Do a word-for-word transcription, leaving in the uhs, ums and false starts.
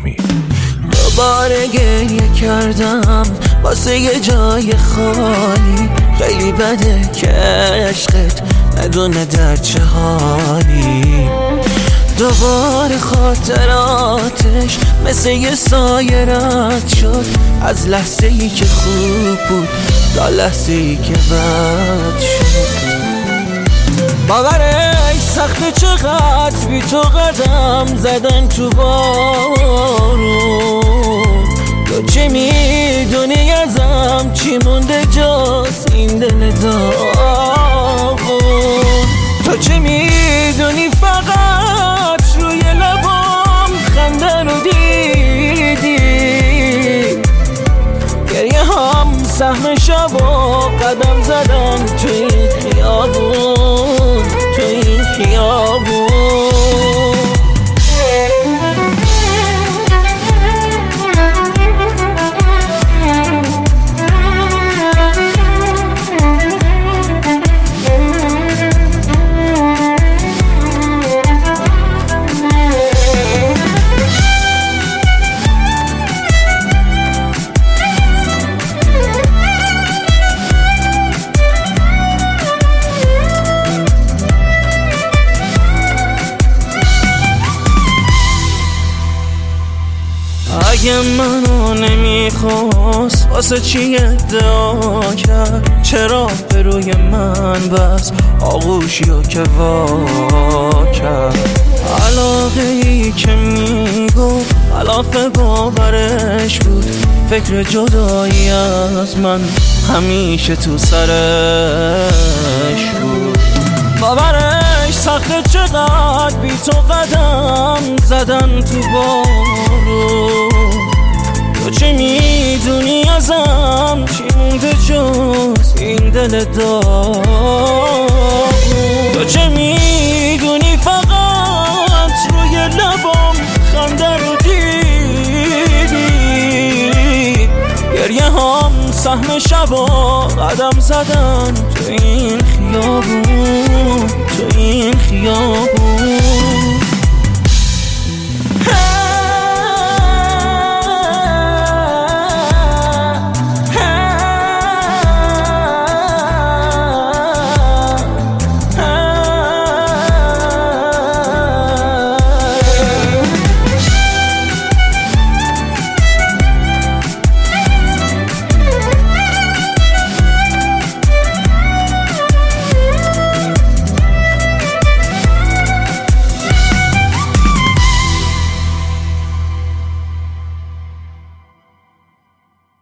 امید. دوباره گریه کردم واسه یه جای خالی، خیلی بده که عشقت ندونه در چه حالی. دوباره خاطراتش مثل یه سایه رد شد، از لحظه ای که خوب بود تا لحظه ای که بد شد. باورش سخته چقدر بی تو قدم زدن تو بارون. تو چه میدونی ازم چی مونده جز این دل داغون؟ تو چه میدونی فقط روی لبام خنده رو دیدی؟ گریه هم سهم شب و قدم زدن تو این خیابون، تو این خیابون. اگه منو نمیخواست واسه چی ادعا کرد؟ چرا به روی من بس آغوشیو که وا کرد؟ علاقه ای که میگفت خلاف باورش بود، فکر جدایی از من همیشه تو سرش بود. باورش سخته چقدر بی تو قدم زدن تو بارون. تو چه میدونی ازم چی مونده جز این دل داغون؟ تو چه میدونی فقط روی لبام خنده رو دیدی؟ گریه هم سهم شب و قدم زدن تو این خیابون، تو این خیابون.